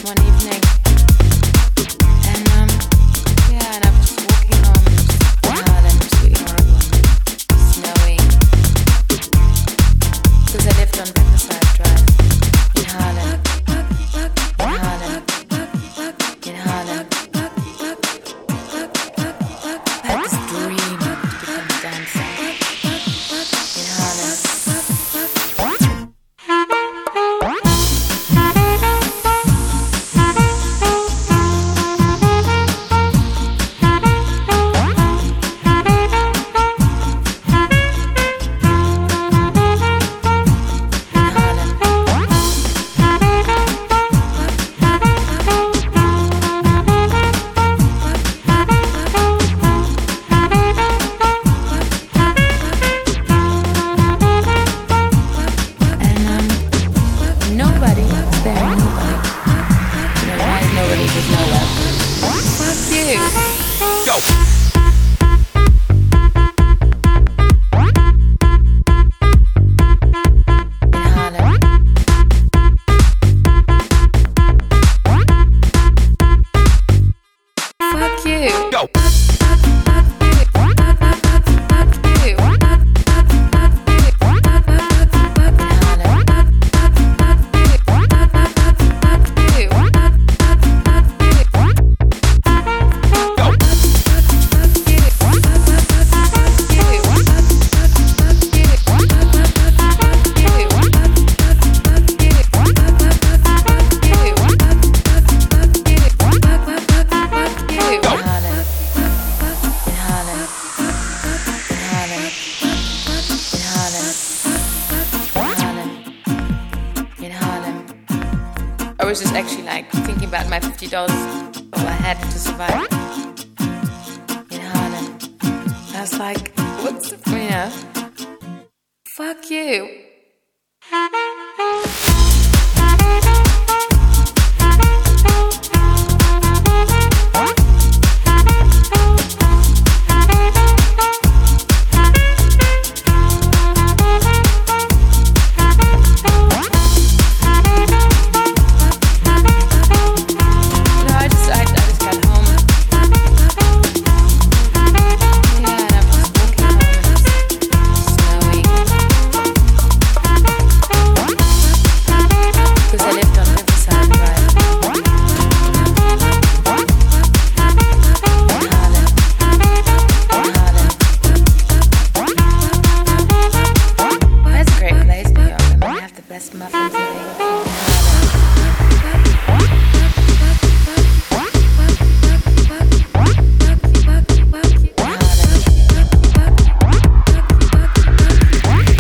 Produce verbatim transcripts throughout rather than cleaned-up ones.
one evening, and um, yeah, and I was just walking home in Harlem. It was really horrible, snowing, because I lived on Riverside Drive in Harlem, in Harlem, in Harlem. I had this dream to become a dancer in Harlem. I was just actually like thinking about my fifty dollars all I had to survive in Harlem. I was like, what's the, you know, fuck you.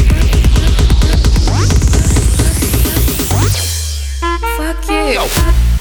Fuck you.